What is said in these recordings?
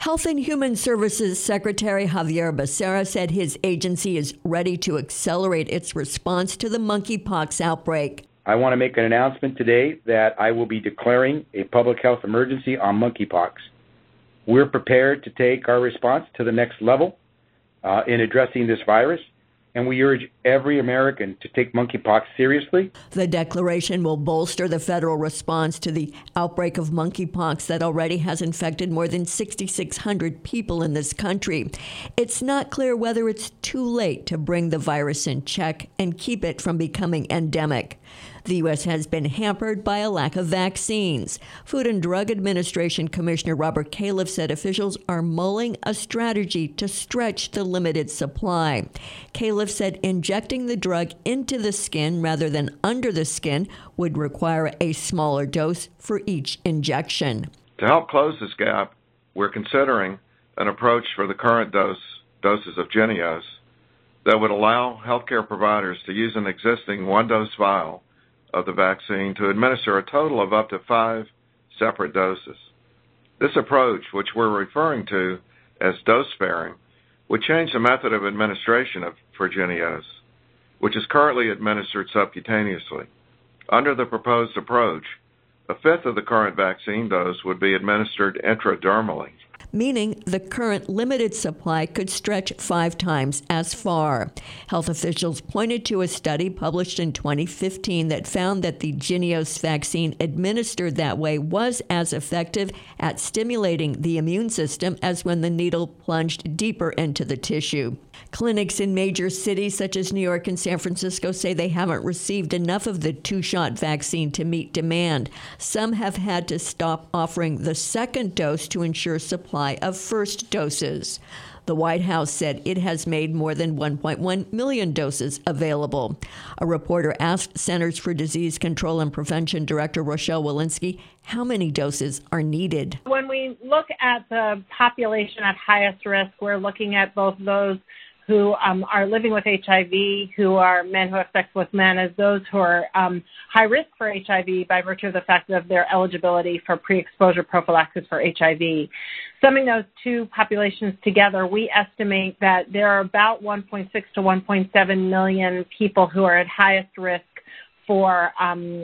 Health and Human Services Secretary Xavier Becerra said his agency is ready to accelerate its response to the monkeypox outbreak. I want to make an announcement today that I will be declaring a public health emergency on monkeypox. We're prepared to take our response to the next level in addressing this virus, and we urge every American to take monkeypox seriously. The declaration will bolster the federal response to the outbreak of monkeypox that already has infected more than 6,600 people in this country. It's not clear whether it's too late to bring the virus in check and keep it from becoming endemic. The U.S. has been hampered by a lack of vaccines. Food and Drug Administration Commissioner Robert Califf said officials are mulling a strategy to stretch the limited supply. Califf said injecting the drug into the skin rather than under the skin would require a smaller dose for each injection. To help close this gap, we're considering an approach for the current doses of JYNNEOS that would allow healthcare providers to use an existing one-dose vial of the vaccine to administer a total of up to 5 separate doses. This approach, which we're referring to as dose sparing, would change the method of administration for JYNNEOS, which is currently administered subcutaneously. Under the proposed approach, a fifth of the current vaccine dose would be administered intradermally, meaning the current limited supply could stretch 5 times as far. Health officials pointed to a study published in 2015 that found that the JYNNEOS vaccine administered that way was as effective at stimulating the immune system as when the needle plunged deeper into the tissue. Clinics in major cities such as New York and San Francisco say they haven't received enough of the 2-shot vaccine to meet demand. Some have had to stop offering the second dose to ensure supply of first doses. The White House said it has made more than 1.1 million doses available. A reporter asked Centers for Disease Control and Prevention Director Rochelle Walensky how many doses are needed. When we look at the population at highest risk, we're looking at both those who are living with HIV, who are men who have sex with men, as those who are high risk for HIV by virtue of the fact of their eligibility for pre-exposure prophylaxis for HIV. Summing those two populations together, we estimate that there are about 1.6 to 1.7 million people who are at highest risk for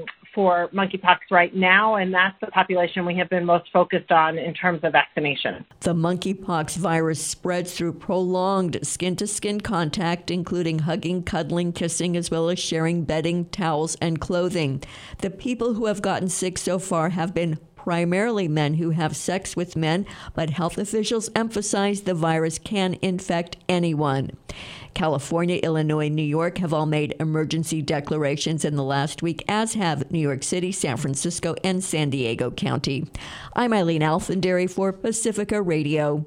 monkeypox right now, and that's the population we have been most focused on in terms of vaccination. The monkeypox virus spreads through prolonged skin-to-skin contact, including hugging, cuddling, kissing, as well as sharing bedding, towels, and clothing. The people who have gotten sick so far have been primarily men who have sex with men, but health officials emphasize the virus can infect anyone. California, Illinois, New York have all made emergency declarations in the last week, as have New York City, San Francisco, and San Diego County. I'm Eileen Alfandary for Pacifica Radio.